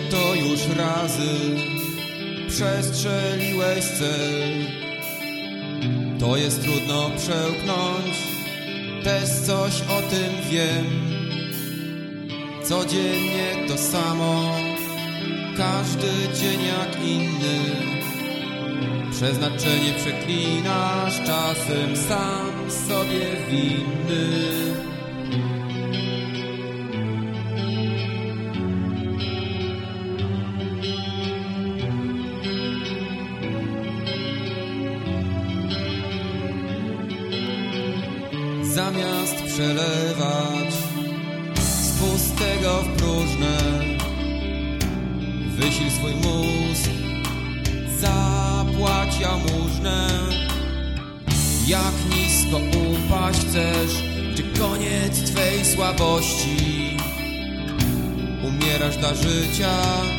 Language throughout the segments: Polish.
to już razy przestrzeliłeś cel. To jest trudno przełknąć, też coś o tym wiem. Codziennie to samo, każdy dzień jak inny. Przeznaczenie przeklinasz, czasem sam sobie winny. Zamiast przelewać z pustego w próżne, wysil swój mózg, zapłać jałmużnę. Jak nisko upaść chcesz, czy koniec twej słabości? Umierasz dla życia,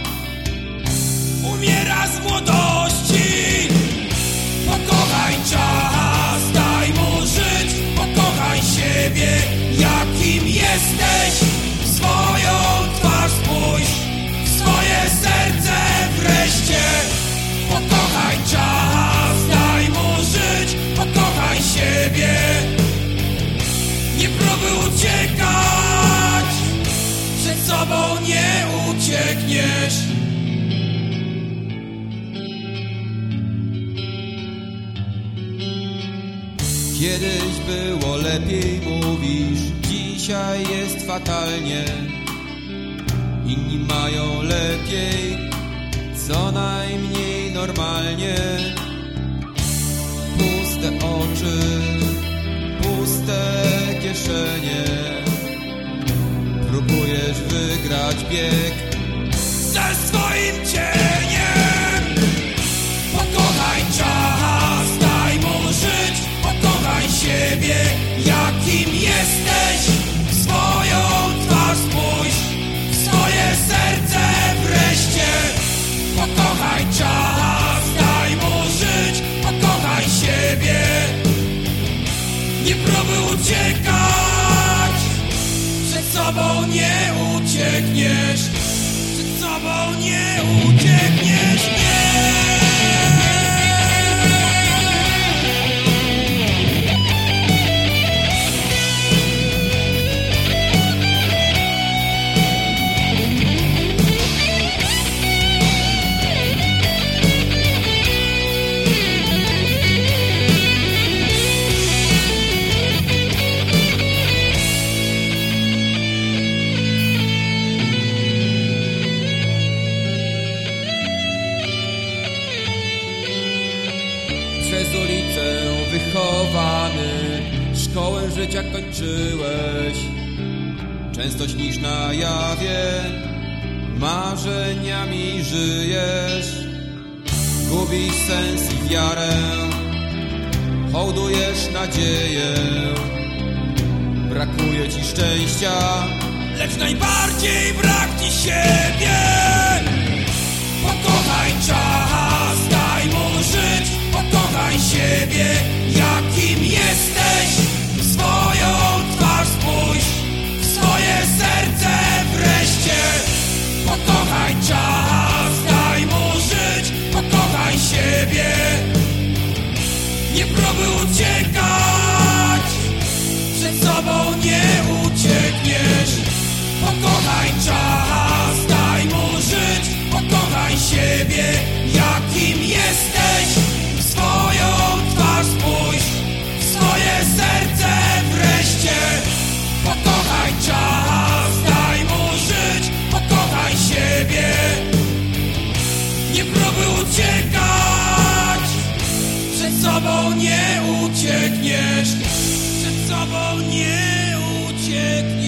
umierasz z młodości. Pokochaj czas, daj mu żyć, pokochaj siebie, jakim jesteś. W swoją twarz spójrz, w swoje serce wreszcie. Pokochaj czas, daj mu żyć, pokochaj siebie. Nie próbuj uciekać, przed sobą nie uciekniesz. Kiedyś było lepiej, mówisz, dzisiaj jest fatalnie. Inni mają lepiej, co najmniej normalnie. Puste oczy, puste kieszenie. Próbujesz wygrać bieg ze swoim cieniem. Pokochaj czas, daj mu żyć, pokochaj siebie, jakim jesteś. W swoją twarz spójrz, w swoje serce wreszcie. Pokochaj czas, daj mu żyć, pokochaj siebie. Nie próbuj uciekać, przed sobą nie uciekniesz. Przed sobą nie uciekniesz, nie. Przez ulicę wychowany, szkołę życia kończyłeś. Często śnisz na jawie, marzeniami żyjesz. Gubisz sens i wiarę, hołdujesz nadzieję. Brakuje ci szczęścia, lecz najbardziej brak ci siebie. Pokochaj czas, daj mu żyć, pokochaj siebie, jakim jesteś. W swoją twarz spójrz, w swoje serce wreszcie. Pokochaj czas, daj mu żyć, pokochaj siebie. Nie próbuj uciekać, przed sobą nie uciekniesz. Pokochaj czas, daj mu żyć, pokochaj siebie, jakim jesteś. W swoją twarz spójrz, w swoje serce wreszcie. Pokochaj czas, daj mu żyć, pokochaj siebie. Nie próbuj uciekać, przed sobą nie uciekniesz. Przed sobą nie uciekniesz.